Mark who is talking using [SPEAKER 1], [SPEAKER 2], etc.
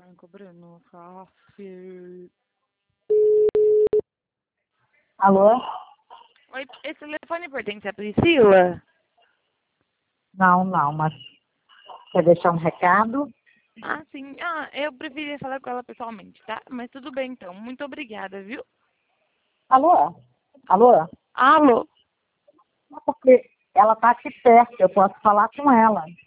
[SPEAKER 1] Cobrando café.
[SPEAKER 2] Alô?
[SPEAKER 1] Oi, esse telefone pertence à Priscila?
[SPEAKER 2] Não, mas quer deixar um recado?
[SPEAKER 1] Ah, sim. Ah, eu preferia falar com ela pessoalmente, tá? Mas tudo bem, então. Muito obrigada, viu?
[SPEAKER 2] Alô? Alô?
[SPEAKER 1] Alô?
[SPEAKER 2] Porque ela tá aqui perto, eu posso falar com ela.